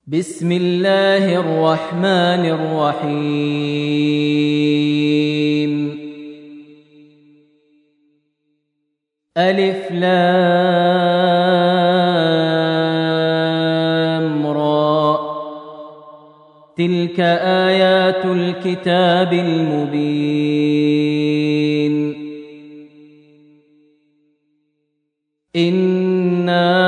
بسم الله الرحمن الرحيم ألف لام را تلك آيات الكتاب المبين إنا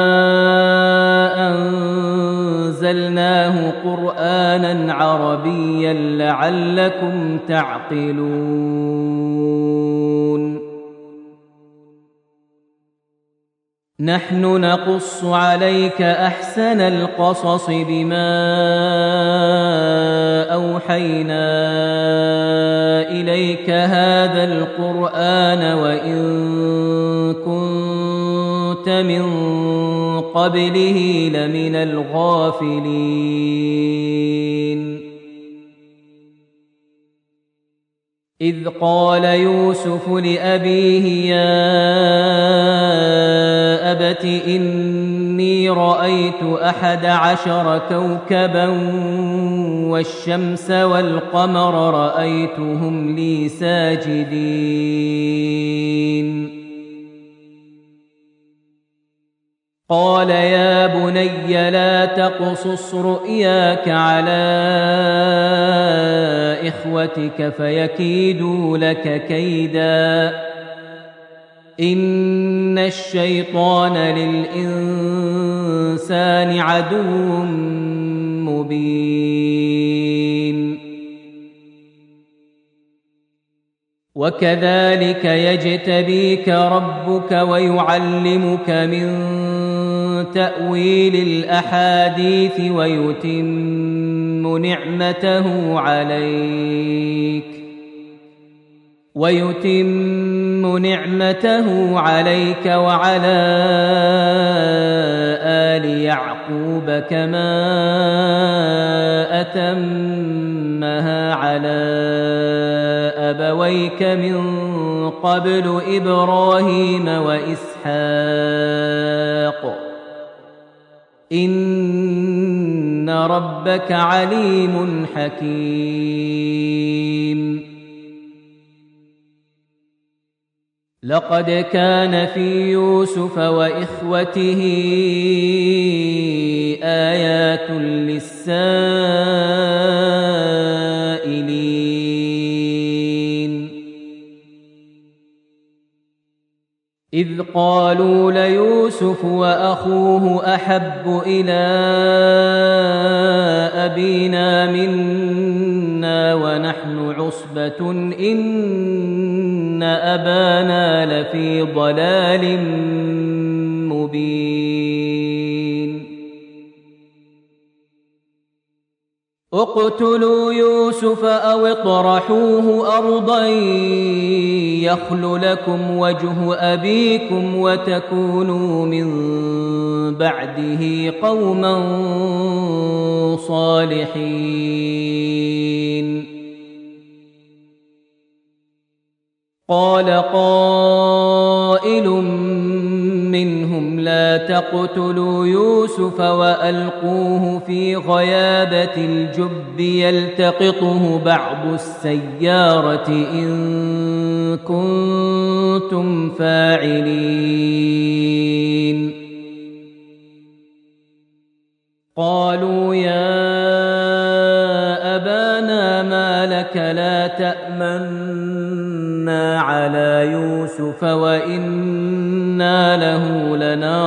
أنزلناه قرآنا عربيا لعلكم تعقلون نحن نقص عليك أحسن القصص بما أوحينا إليك هذا القرآن وإن كنت من قبله لمن الغافلين إذ قال يوسف لأبيه يا أبت إني رأيت 11 كوكبا والشمس والقمر رأيتهم لي ساجدين قال يا بني لا تقصص رؤياك على إخوتك فيكيدوا لك كيدا إن الشيطان للإنسان عدو مبين وكذلك يجتبيك ربك ويعلمك من تأويل الأحاديث ويتم نعمته عليك وعلى آل يعقوب كما أتمها على أبويك من قبل إبراهيم وإسحاق إن ربك عليم حكيم لقد كان في يوسف وإخوته آيات للسائلين إذ قالوا ليوسف وأخوه أحب إلى أبينا منا ونحن عصبة إن أبانا لفي ضلال مبين اقتلوا يوسف أو اطرحوه أرضا يخل لكم وجه أبيكم وتكونوا من بعده قوما صالحين قال قائل منهم لا تقتلوا يوسف وألقوه في غيابة الجب يلتقطه بعض السيارة إن كنتم فاعلين قالوا يا أبانا ما لك لا تأمنا على يوسف وإنا له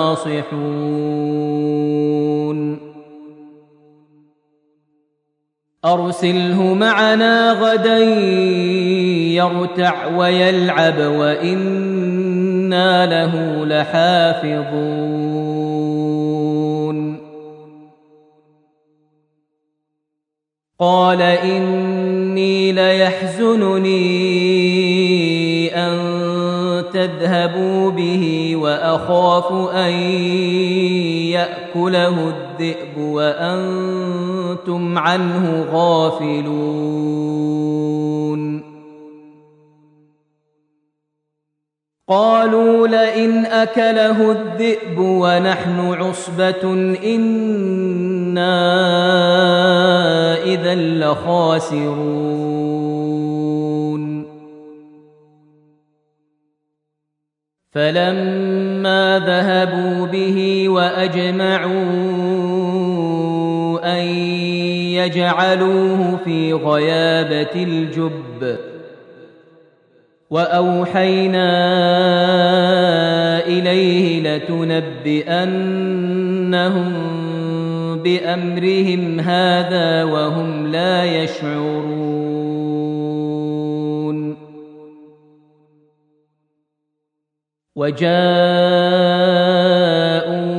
لناصحون أرسله معنا غدا يرتع ويلعب وإنا له لحافظون قال إني ليحزنني أن تذهبوا به وأخاف أن يأكله الذئب وأنتم عنه غافلون قالوا لئن أكله الذئب ونحن عصبة إنا لخاسرون فلما ذهبوا به وأجمعوا أن يجعلوه في غيابة الجب وأوحينا إليه لتنبئنهم بأمرهم هذا وهم لا يشعرون وجاءوا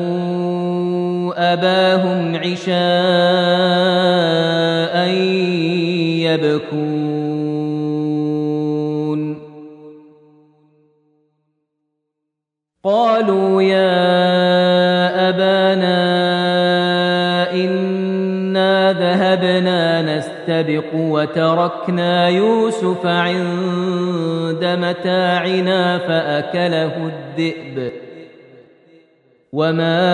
أباهم عشاء يبكون قالوا يا أبانا إنا ذهبنا نستبق وتركنا يوسف عند متاعنا فأكله الذئب وما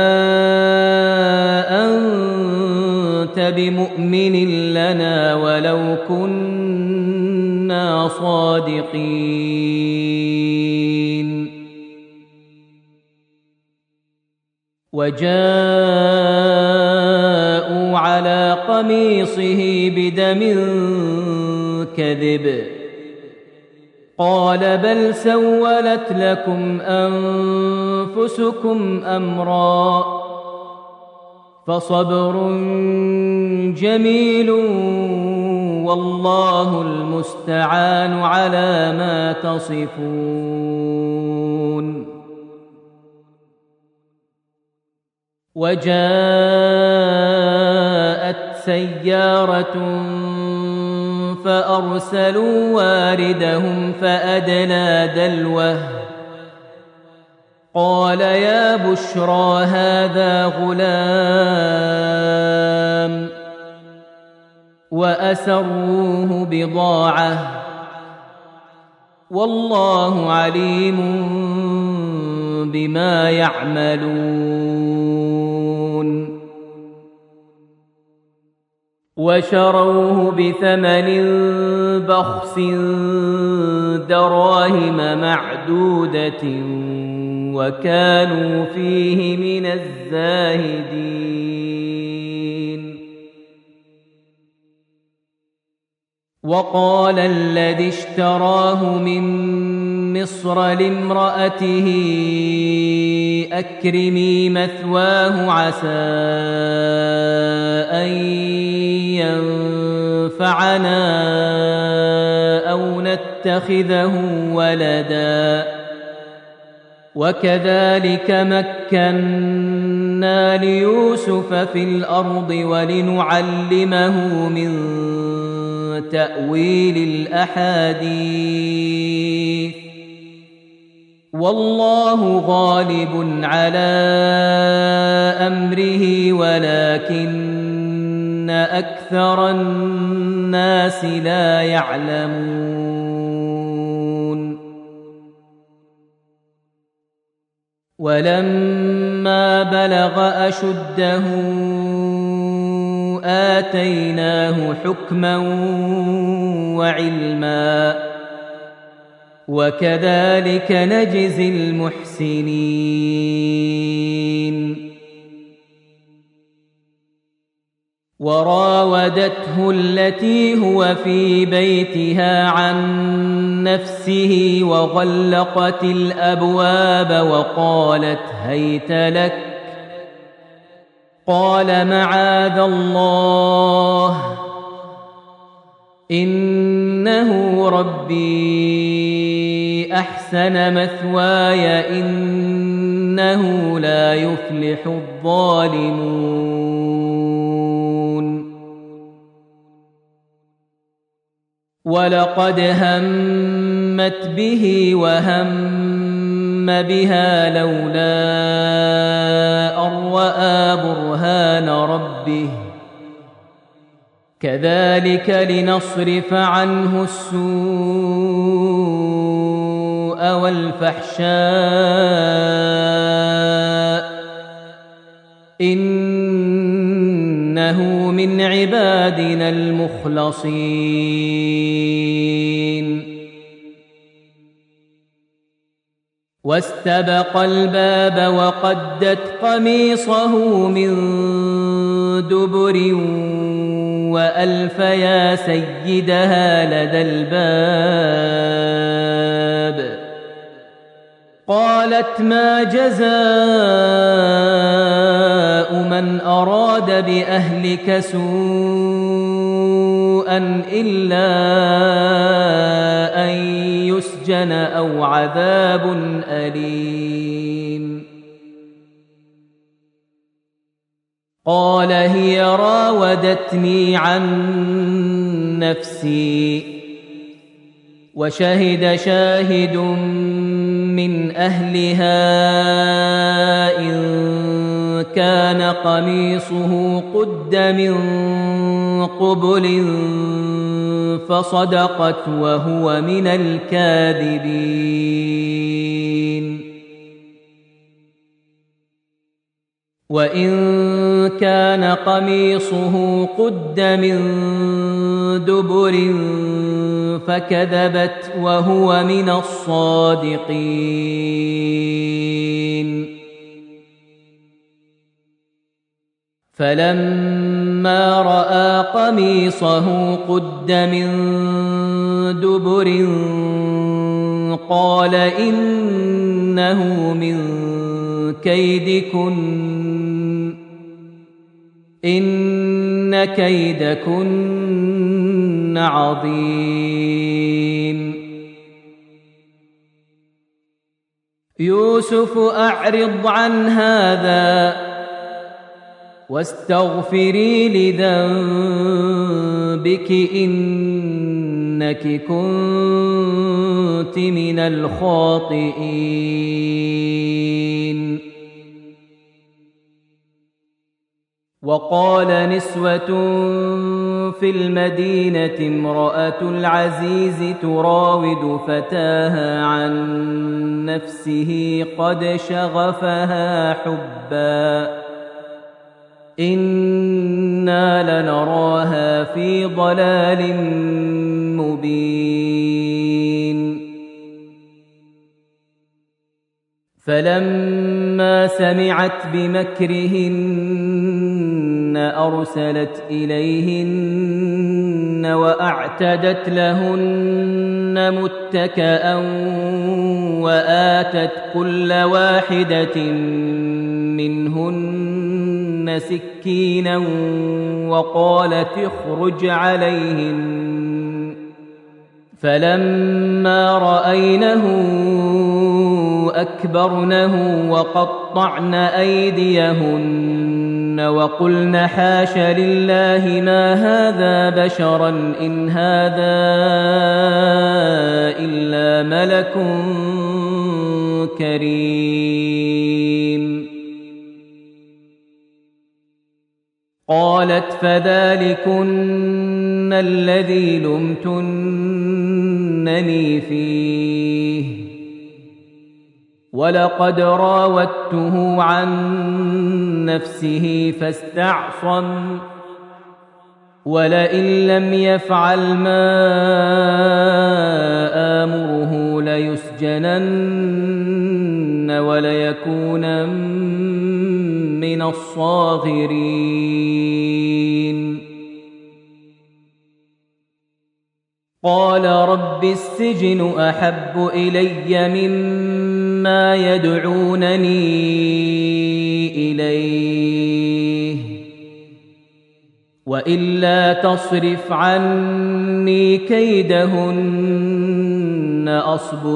أنت بمؤمن لنا ولو كنا صادقين وجاءوا على قميصه بدم كذب قال بل سولت لكم أنفسكم أمرا فصبر جميل والله المستعان على ما تصفون وجاءت سيارة فأرسلوا واردهم فأدلى دلوه قال يا بشرى هذا غلام وأسروه بضاعة والله عليم بما يعملون وشروه بثمن بخس دراهم معدودة وكانوا فيه من الزاهدين وقال الذي اشتراه من مصر لامرأته أكرمي مثواه عسى أن ينفعنا أو نتخذه ولدا وكذلك مكنا ليوسف في الأرض ولنعلمه من تأويل الأحاديث والله غالب على أمره ولكن أكثر الناس لا يعلمون ولما بلغ أشده آتيناه حكما وعلما وكذلك نجزي المحسنين وراودته التي هو في بيتها عن نفسه وغلقت الأبواب وقالت هيت لك قال معاذ الله إنه ربي أحسن مثواي إنه لا يفلح الظالمون ولقد همت به وهم بها لولا أن رأى برهان ربه كذلك لنصرف عنه السوء والفحشاء إنه إنه من عبادنا المخلصين واستبق الباب وقدت قميصه من دبر وألف يا سيدها لدى الباب قالت ما جزاء من أراد بأهلك سوءا إلا أن يسجن أو عذاب أليم قال هي راودتني عن نفسي وشهد شاهد من أهلها إن كان قميصه قد من قبل فصدقت وهو من الكاذبين وإن كان قميصه قد من دبر فكذبت وهو من الصادقين فلما رأى قميصه قد من دبر قال إنه من كيدكن إن كيدكن عظيم يوسف أعرض عن هذا واستغفري لذنبك إنك كنت من الخاطئين وقال نسوة في المدينة امرأة العزيز تراود فتاها عن نفسه قد شغفها حبا إنا لنراها في ضلال مبين فلما سمعت بمكرهن أرسلت إليهن وأعتدت لهن متكأ وآتت كل واحدة منهن سكينا وقالت اخرج عليهن فلما رأينه أكبرنه وقطعن أيديهن وقلن حاش لله ما هذا بشرا إن هذا إلا ملك كريم قالت فذلكن الذي لمتنني فيه ولقد راودته عن نفسه فاستعصم ولئن لم يفعل ما آمره ليسجنن وليكون من الصاغرين قال رب السجن أحب إلي مما يدعونني إليه وإلا تصرف عني كيدهن أصب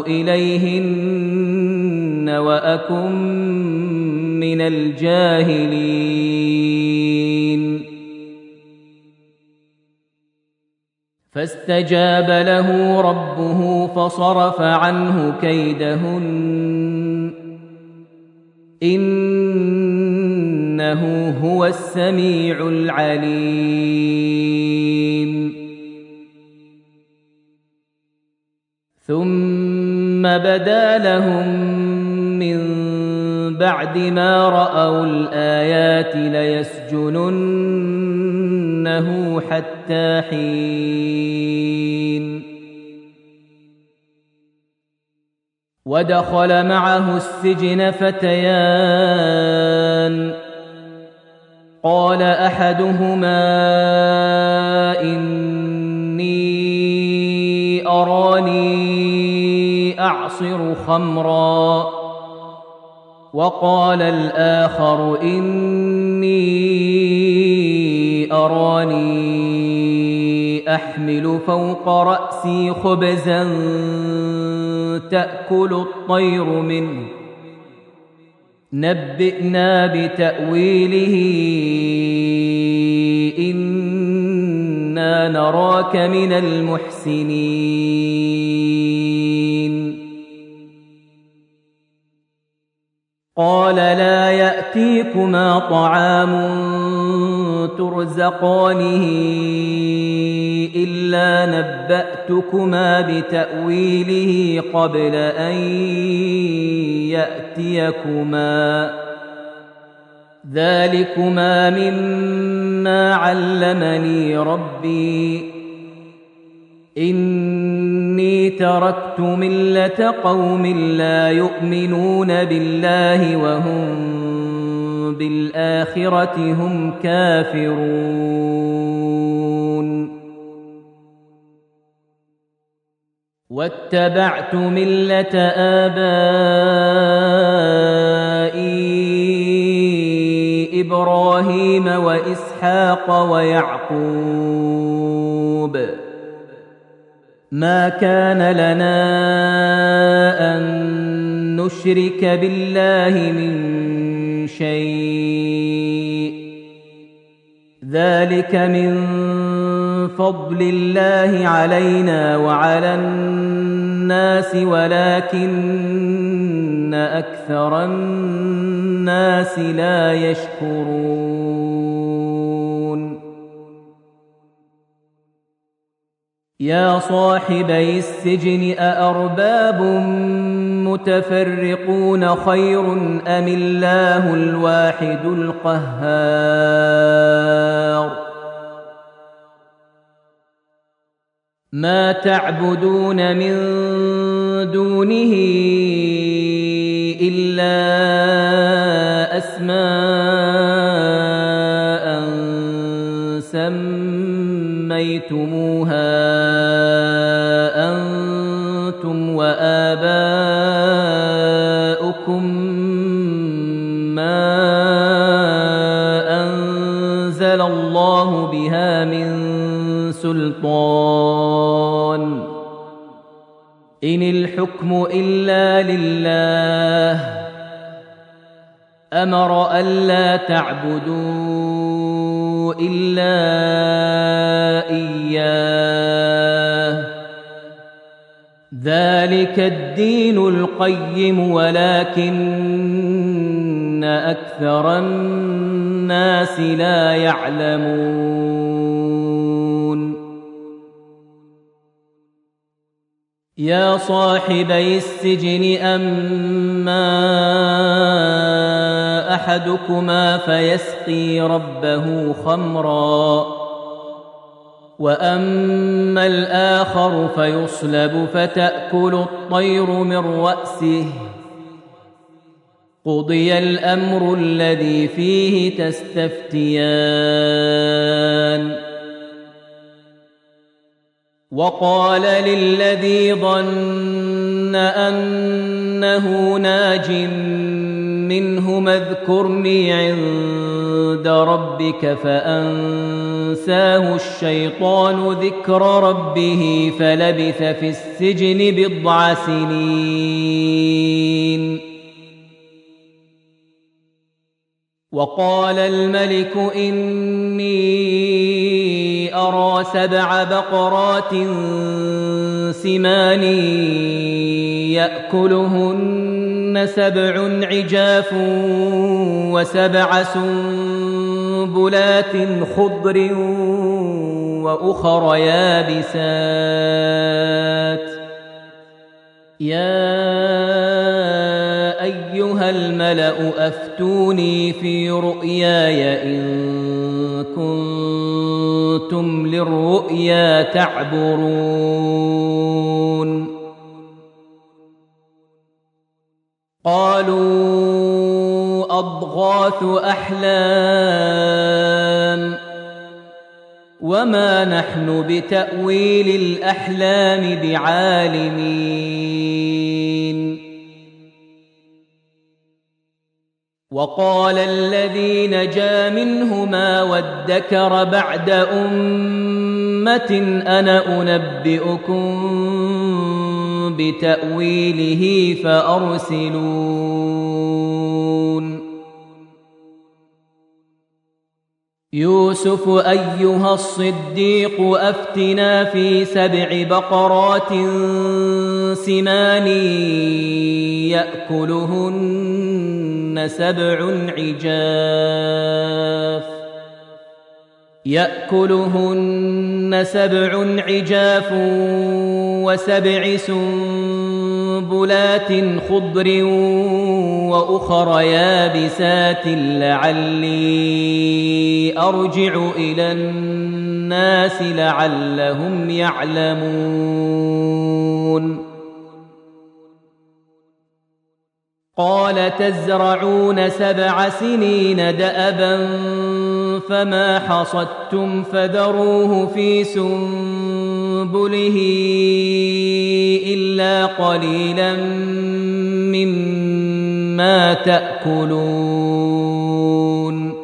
إليهن وأكن من الجاهلين فاستجاب له ربه فصرف عنه كيدهن إنه هو السميع العليم ثم بدا لهم من بعد ما رأوا الآيات ليسجنن يمسكونه حتى حين ودخل معه السجن فتيان قال أحدهما إني أراني أعصر خمرا وقال الآخر إني أراني أحمل فوق رأسي خبزا تأكل الطير منه نبئنا بتأويله إنا نراك من المحسنين قال لا يأتيكما طعام ترزقانه إلا نبأتكما بتأويله قبل أن يأتيكما ذلكما مما علمني ربي إني تركت ملة قوم لا يؤمنون بالله وهم بالآخرة هم كافرون واتبعت ملة آبائي إبراهيم وإسحاق ويعقوب ما كان لنا أن نشرك بالله من شيء ذلك من فضل الله علينا وعلى الناس ولكن أكثر الناس لا يشكرون يا صاحبي السجن أأرباب متفرقون خير أم الله الواحد القهار ما تعبدون من دونه إلا أسماء سميتموها أنتم وآباؤكم ما أنزل الله بها من سلطان إن الحكم إلا لله أمر ألا تعبدوا إلا إياه ذلك الدين القيم ولكن أكثر الناس لا يعلمون يا صاحبي السجن أما أحدكما فيسقي ربه خمرا وأما الآخر فيصلب فتأكل الطير من رأسه قضي الأمر الذي فيه تستفتيان وقال للذي ظن أنه ناج منهما اذكرني عند ربك فأنساه الشيطان ذكر ربه فلبث في السجن بضع سنين وقال الملك إني أرى 7 بقرات سمان يأكلهن 7 عجاف و7 سنبلات خضر وأخر يابسات يا أيها الملأ أفتوني في رؤياي إن كنتم كنتم للرؤيا تعبرون قالوا أضغاث أحلام وما نحن بتأويل الأحلام بعالمين وقال الذي نجا منهما وادكر بعد أمة أنا أنبئكم بتأويله فأرسلون يوسف أيها الصديق أفتنا في 7 بقرات سمان يأكلهن 7 عجاف و7 سنبلات خضر وأخر يابسات لعلي أرجع إلى الناس لعلهم يعلمون قال تزرعون 7 سنين دأبا فما حصدتم فذروه في سنبله إلا قليلا مما تأكلون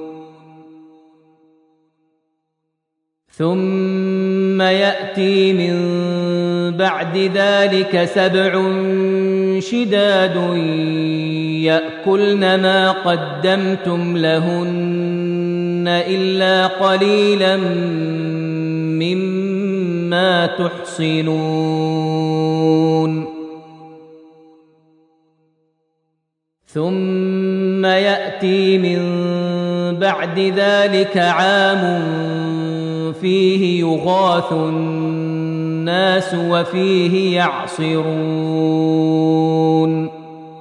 ثم يأتي من بعد ذلك 7 شداد يأكلن ما قدمتم لهن إلا قليلا مما تحصنون ثم يأتي من بعد ذلك عام فيه يغاث الناس وفيه يعصرون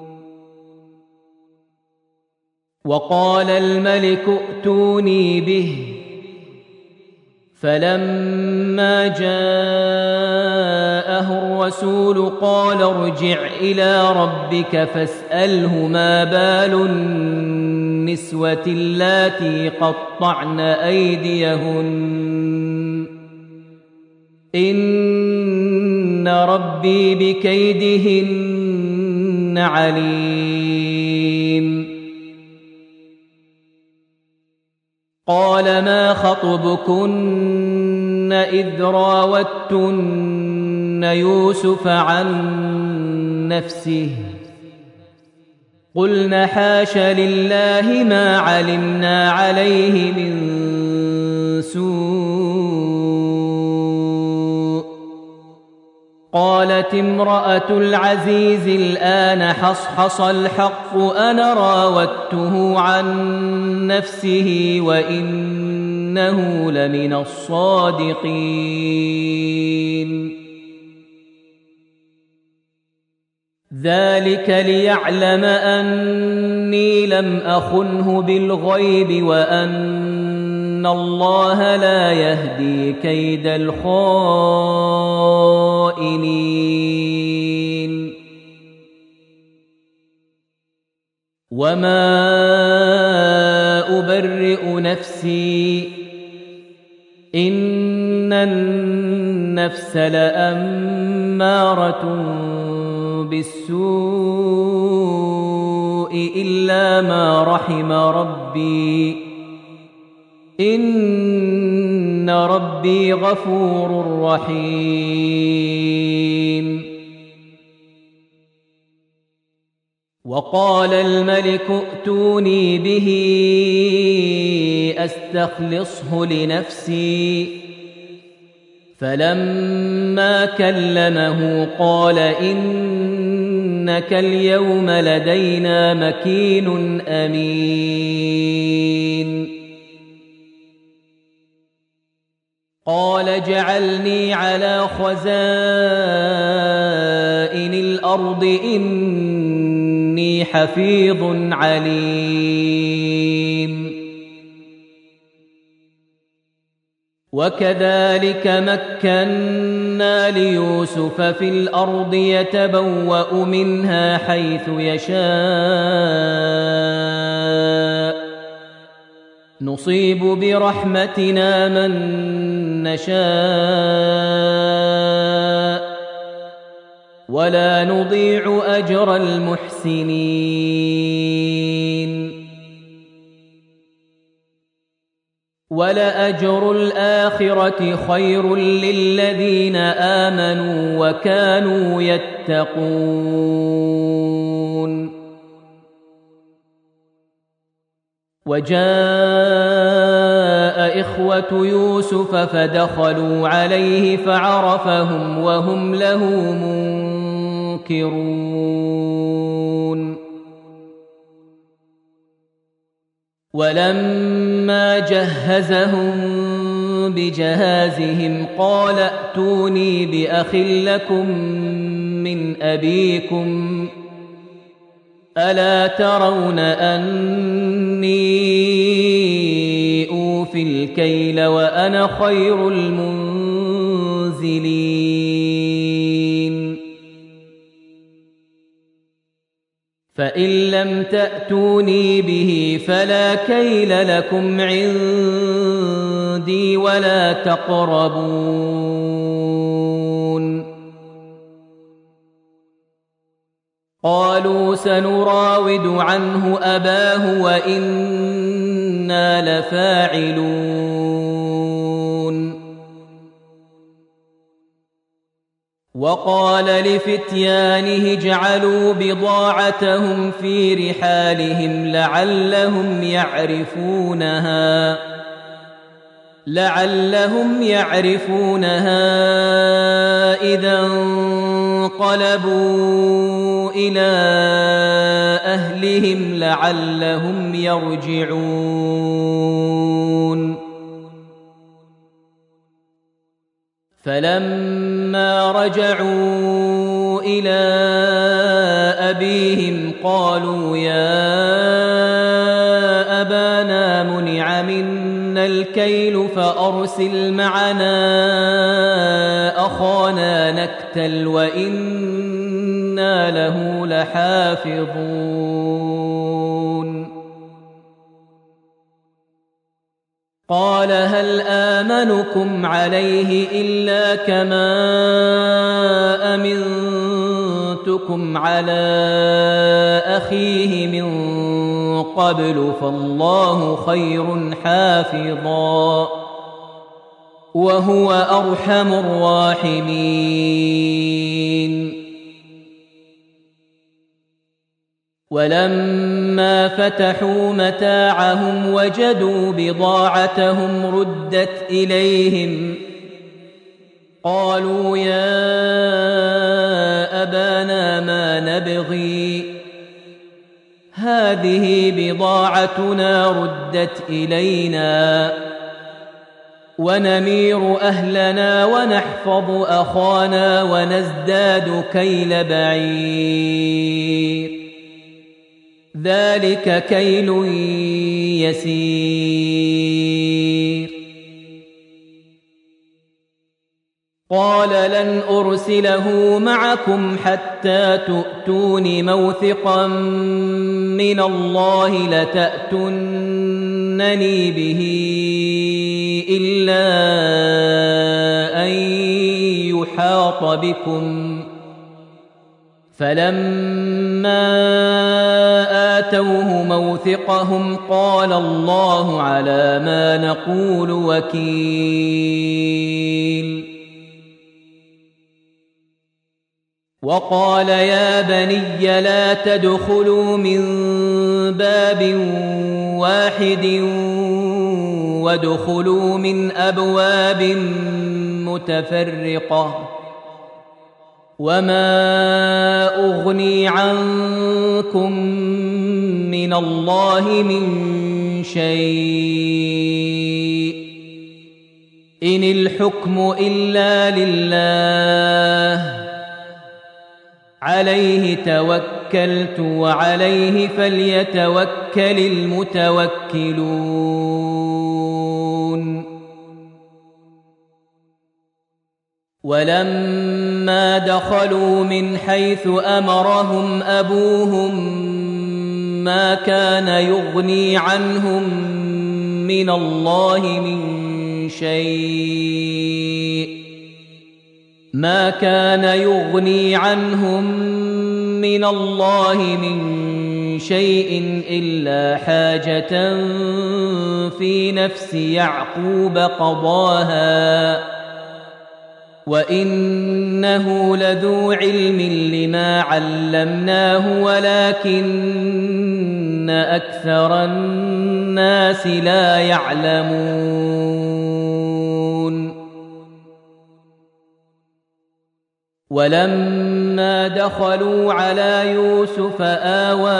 وقال الملك ائتوني به فلما جاءه الرسول قال ارجع إلى ربك فاسأله ما بال النسوة اللاتي قطعن أيديهن إن ربي بكيدهن عليم قال ما خطبكن إذ راوتن يوسف عن نفسه قلن حاش لله ما علمنا عليه من سوء قالت امرأة العزيز الآن حصحص الحق أنا راودته عن نفسه وإنه لمن الصادقين ذلك ليعلم أني لم أخنه بالغيب وأن الله لا يهدي كيد الخائنين وما أبرئ نفسي إن النفس لأمارة بالسوء إلا ما رحم ربي إن ربي غفور رحيم وقال الملك ائتوني به أستخلصه لنفسي فلما كلمه قال إنك اليوم لدينا مكين أمين قال اجعلني على خزائن الأرض إني حفيظ عليم وكذلك مكنا ليوسف في الأرض يتبوأ منها حيث يشاء نصيب برحمتنا من نشاء ولا نضيع أجر المحسنين ولأجر الآخرة خير للذين آمنوا وكانوا يتقون وجاء إخوة يوسف فدخلوا عليه فعرفهم وهم له منكرون ولما جهزهم بجهازهم قال ائتوني بأخ لكم من أبيكم ألا ترون أني أوفي الكيل وأنا خير المنزلين فإن لم تأتوني به فلا كيل لكم عندي ولا تقربون قالوا سنراود عنه أباه وإنا لفاعلون وقال لفتيانه اجعلوا بضاعتهم في رحالهم لعلهم يعرفونها إذا انقلبوا إلى أهلهم لعلهم يرجعون فلما رجعوا إلى أبيهم قالوا يا أبانا منع منا الكيل فأرسل معنا أخانا نكتل وإنا له لحافظون قال هل آمنكم عليه إلا كما أمنتكم على أخيه من قبل فالله خير حافظا وهو أرحم الراحمين ولما فتحوا متاعهم وجدوا بضاعتهم ردت إليهم قالوا يا أبانا ما نبغي هذه بضاعتنا ردت إلينا ونمير أهلنا ونحفظ أخانا ونزداد كيل بعير ذلك كيل يسير قال لن أرسله معكم حتى تؤتون موثقا من الله لتأتونني به إلا أن يحاط بكم فلما آتوه موثقهم قال الله على ما نقول وكيل وقال يا بني لا تدخلوا من باب واحد وادخلوا من أبواب متفرقة وما أغني عنكم من الله من شيء إن الحكم إلا لله عليه توكلت وعليه فليتوكل المتوكلون ولما دخلوا من حيث أمرهم أبوهم ما كان يغني عنهم من الله من شيء إلا حاجة في نفس يعقوب قضاها وإنه لذو علم لما علمناه ولكن أكثر الناس لا يعلمون ولما دخلوا على يوسف آوى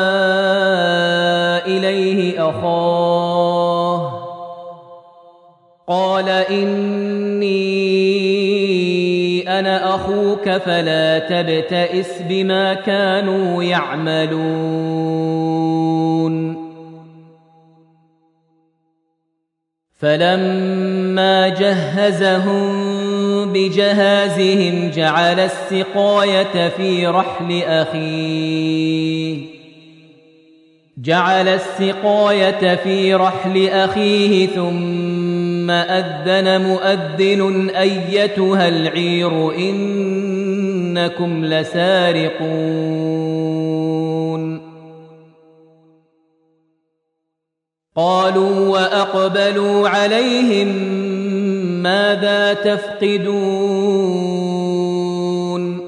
إليه أخاه قال إني أنا أخوك فلا تبتئس بما كانوا يعملون فلما جهزهم بجهازهم جعل السقاية في رحل أخيه ثم أذن مؤذن أيتها العير إنكم لسارقون قالوا وأقبلوا عليهم ماذا تفقدون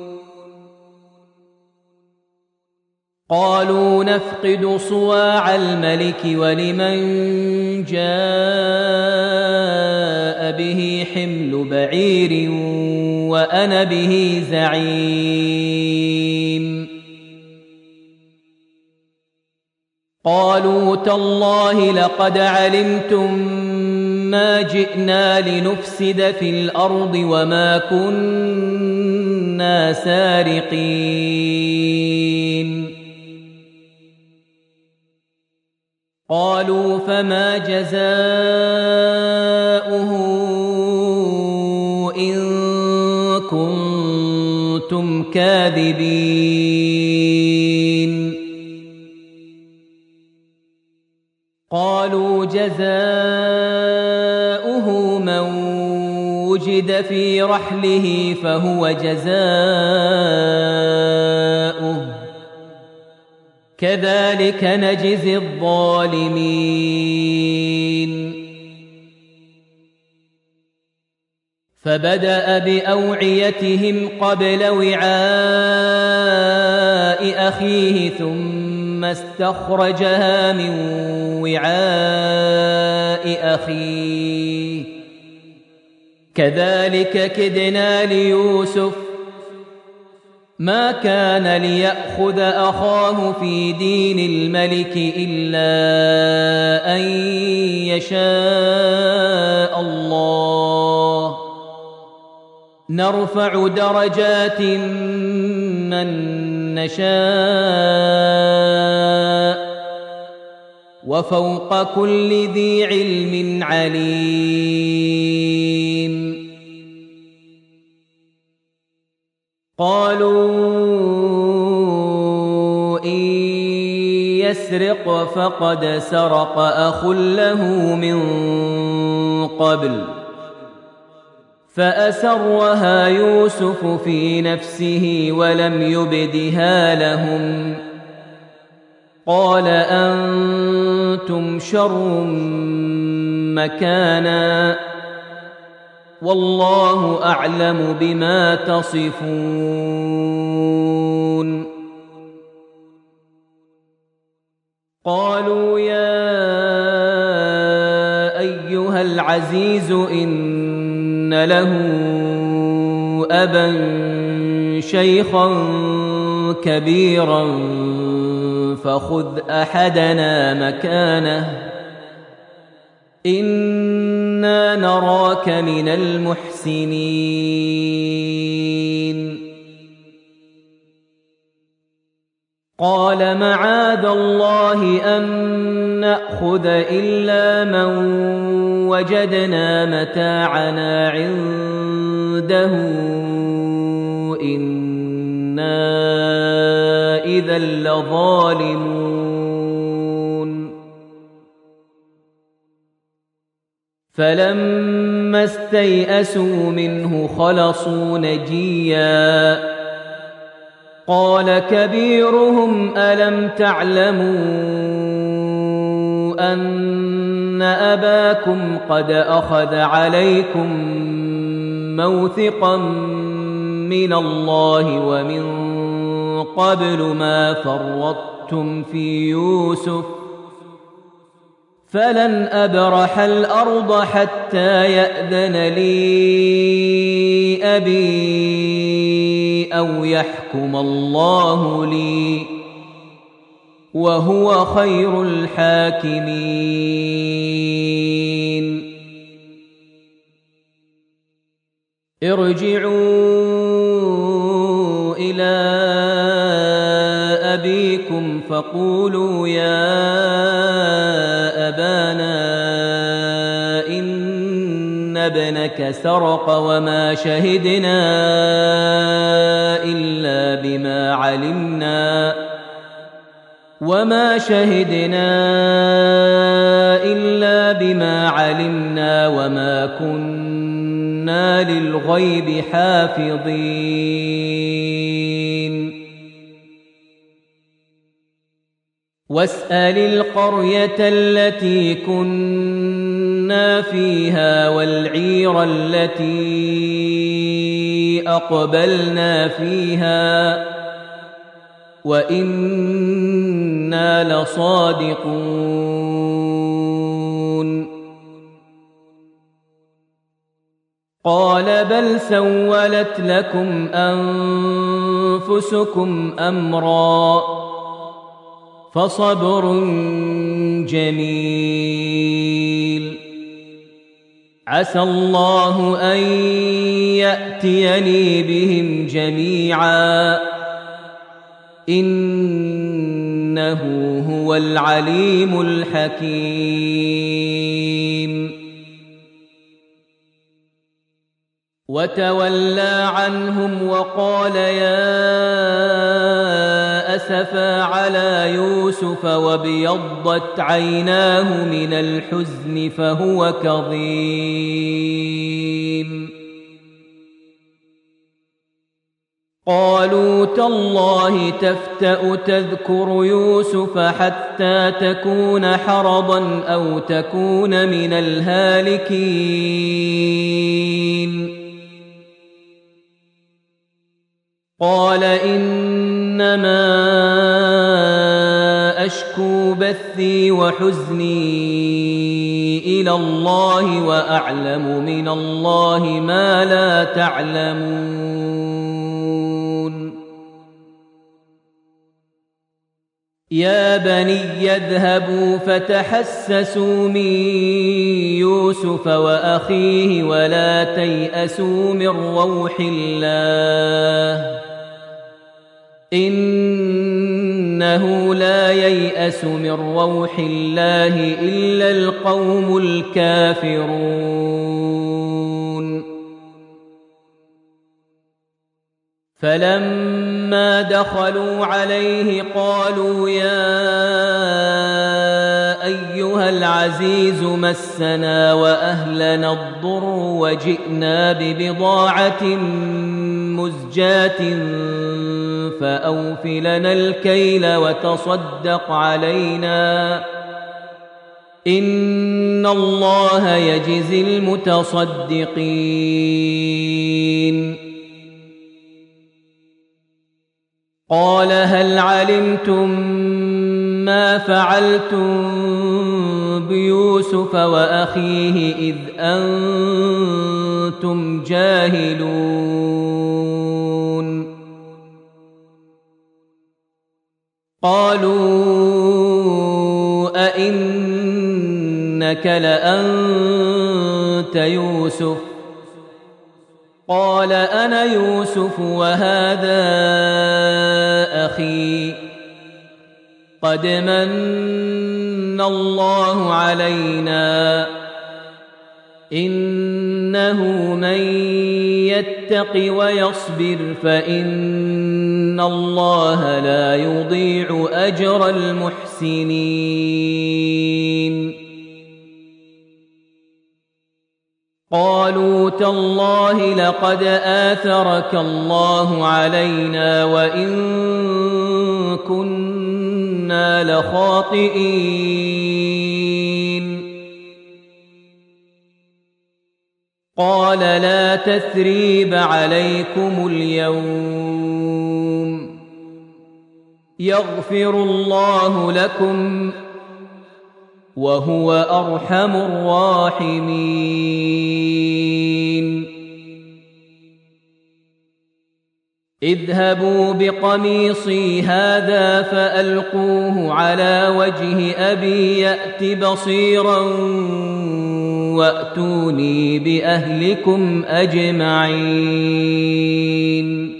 قالوا نفقد صواع الملك ولمن جاء به حمل بعير وأنا به زعيم قالوا تالله لقد علمتم ما جئنا لنفسد في الأرض وما كنا سارقين قالوا فما جزاؤه إن كنتم كاذبين قالوا جزاؤه من وجد في رحله فهو جزاؤه كذلك نجزي الظالمين فبدأ بأوعيتهم قبل وعاء أخيه ثم استخرجها من وعاء أخيه كذلك كدنا ليوسف ما كان ليأخذ أخاه في دين الملك إلا أن يشاء الله نرفع درجات من نشاء وفوق كل ذي علم عليم قالوا إن يسرق فقد سرق أخ له من قبل فأسرها يوسف في نفسه ولم يبدها لهم قال أنتم شر مكانا والله أعلم بما تصفون قالوا يا أيها العزيز إن له أبا شيخا كبيرا فخذ أحدنا مكانه إنا نراك من المحسنين. قال معاذ الله أن نأخذ إلا من وجدنا متاعنا عنده إنا إذا لظالمون فلما استيئسوا منه خلصوا نجيا قال كبيرهم ألم تعلموا أن أباكم قد أخذ عليكم موثقا من الله ومن قبل ما فرطتم في يوسف فلن أبرح الأرض حتى يأذن لي أبي أو يحكم الله لي وهو خير الحاكمين ارجعوا إلى أبيكم فقولوا يا أبانا إن ابنك سرق وما شهدنا إلا بما علمنا وما كنا للغيب حافظين واسأل القرية التي كنا فيها والعير التي أقبلنا فيها وإنا لصادقون قال بل سولت لكم أنفسكم أمرا فصبر جميل عسى الله أن يأتيني بهم جميعا إنه هو العليم الحكيم وتولى عنهم وقال يا أسفا على يوسف وابيضت عيناه من الحزن فهو كظيم قالوا تالله تفتأ تذكر يوسف حتى تكون حرضا أو تكون من الهالكين قال إنما أشكو بثي وحزني إلى الله وأعلم من الله ما لا تعلمون يا بني اذهبوا فتحسسوا من يوسف وأخيه ولا تيأسوا من روح الله إنه لا ييأس من روح الله إلا القوم الكافرون فلما دخلوا عليه قالوا يا أيها العزيز مسنا وأهلنا الضر وجئنا ببضاعة مزجاة فأوف لنا الكيل وتصدق علينا إن الله يجزي المتصدقين قال هل علمتم ما فعلتم بيوسف وأخيه إذ أنتم جاهلون قالوا أئنك لأنت يوسف قال أنا يوسف وهذا أخي قد من الله علينا إنه من يتق ويصبر فإن الله لا يضيع أجر المحسنين قالوا تالله لقد آثرك الله علينا وإن كنا لخاطئين قال لا تثريب عليكم اليوم يغفر الله لكم وهو أرحم الراحمين اذهبوا بقميصي هذا فألقوه على وجه أبي يأت بصيرا وأتوني بأهلكم أجمعين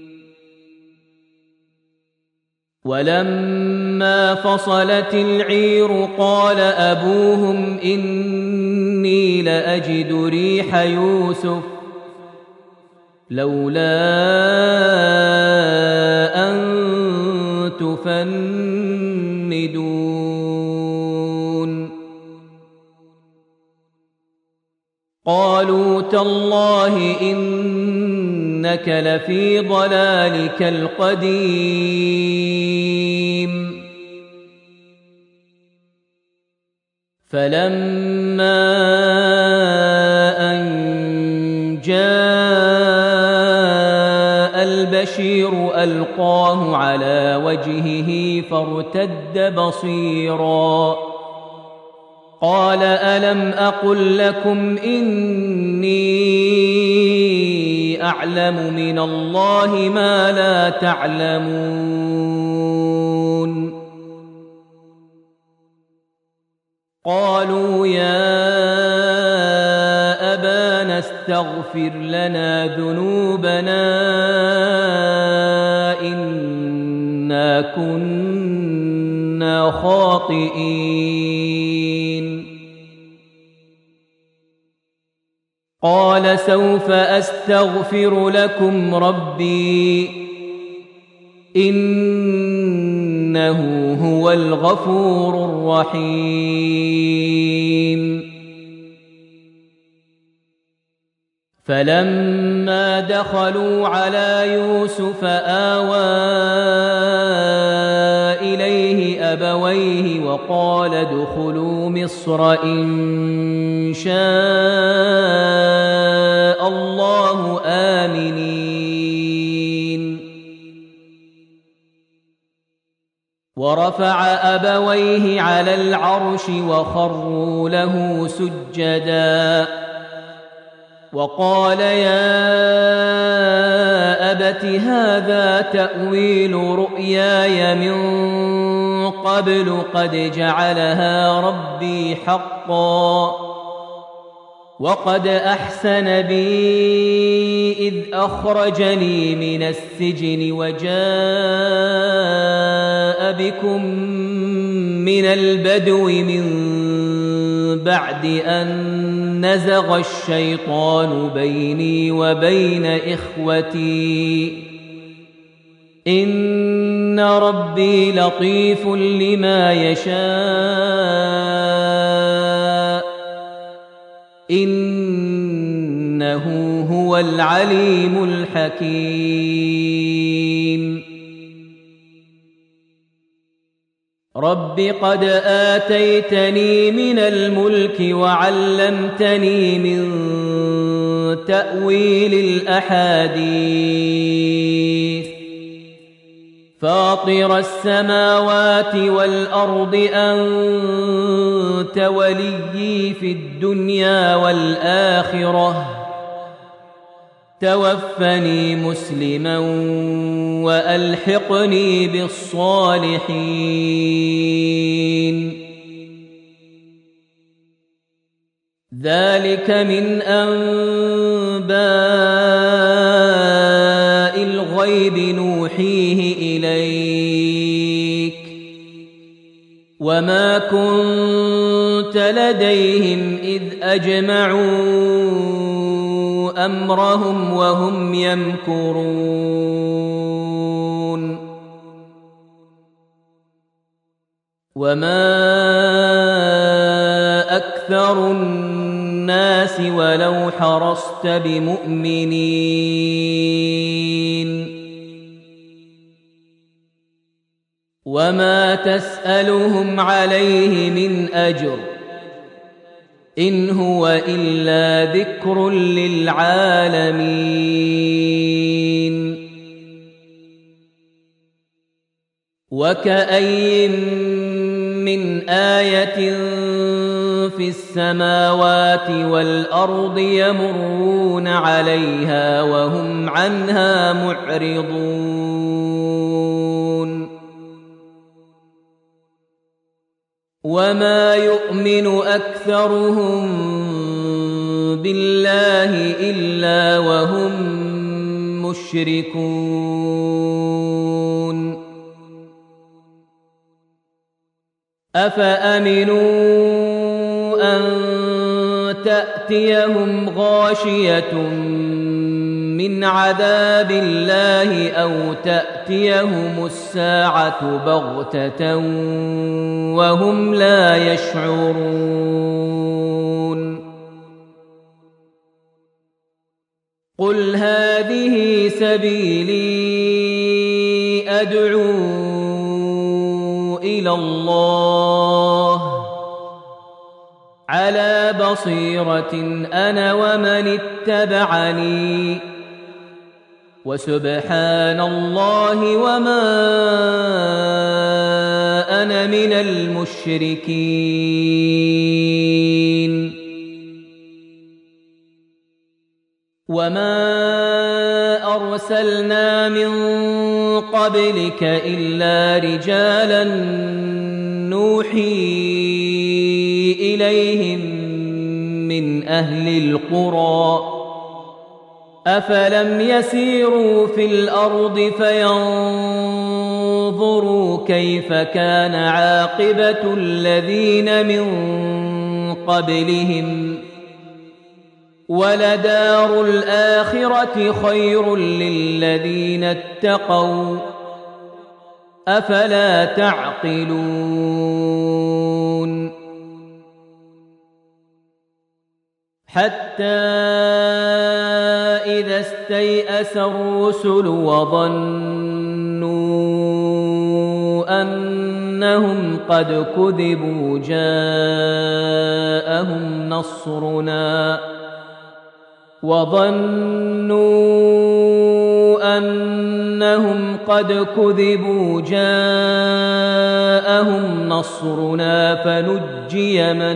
ولما فصلت العير قال أبوهم إني لأجد ريح يوسف لولا أن تفندون قالوا تالله إنك لفي ضلالك القديم فلما أن جاء البشير ألقاه على وجهه فارتد بصيرا قال ألم أقل لكم إني أعلم من الله ما لا تعلمون قالوا يا أبانا استغفر لنا ذنوبنا إنا كنا خاطئين قال سوف أستغفر لكم ربي إنه هو الغفور الرحيم فلما دخلوا على يوسف آوى إليه أبويه وقال ادخلوا مصر إن شاء الله آمنين ورفع أبويه على العرش وخروا له سجدا وقال يا أبت هذا تأويل رؤياي من قبل قد جعلها ربي حقا وقد أحسن بي إذ أخرجني من السجن وجاء بكم من البدو من بعد أن نزغ الشيطان بيني وبين إخوتي إن ربي لطيف لما يشاء إنه هو العليم الحكيم رب قد آتيتني من الملك وعلمتني من تأويل الأحاديث فاطر السماوات والأرض أنت وليي في الدنيا والآخرة توفني مسلما وألحقني بالصالحين ذلك من أنباء الغيب نوحيه إليك وما كنت لديهم إذ أجمعوا أمرهم وهم يمكرون وما أكثر الناس ولو حرصت بمؤمنين وما تسألهم عليه من أجر إن هو إلا ذكر للعالمين وكأي من آية في السماوات والأرض يمرون عليها وهم عنها معرضون وما يؤمن أكثرهم بالله إلا وهم مشركون أفأمنوا أن تأتيهم غاشية من عذاب الله أو تأتيهم الساعة بغتة وهم لا يشعرون قل هذه سبيلي أدعو إلى الله على بصيرة أنا ومن اتبعني وسبحان الله وما أنا من المشركين وما أرسلنا من قبلك إلا رجالا نوحي إليهم من أهل القرى أفلم يسيروا في الأرض فينظروا كيف كان عاقبة الذين من قبلهم ولدار الآخرة خير للذين اتقوا أفلا تعقلون حتى إذا استيأس الرسل وظنوا أنهم قد كذبوا جاءهم نصرنا فنجي من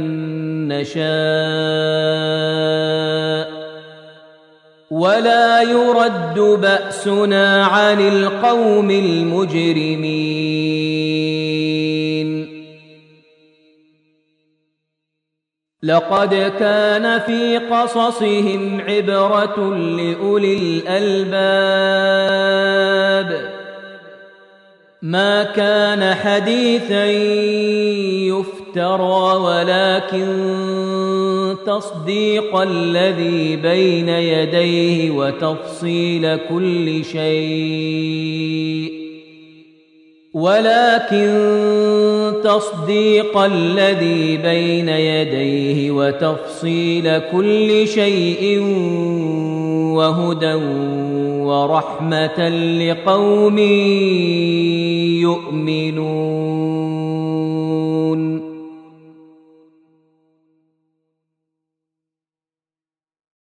نشاء ولا يرد بأسنا عن القوم المجرمين لقد كان في قصصهم عبرة لأولي الألباب ما كان حديثا يفترى ولكن تصديق الذي بين يديه وتفصيل كل شيء وهدى ورحمة لقوم يؤمنون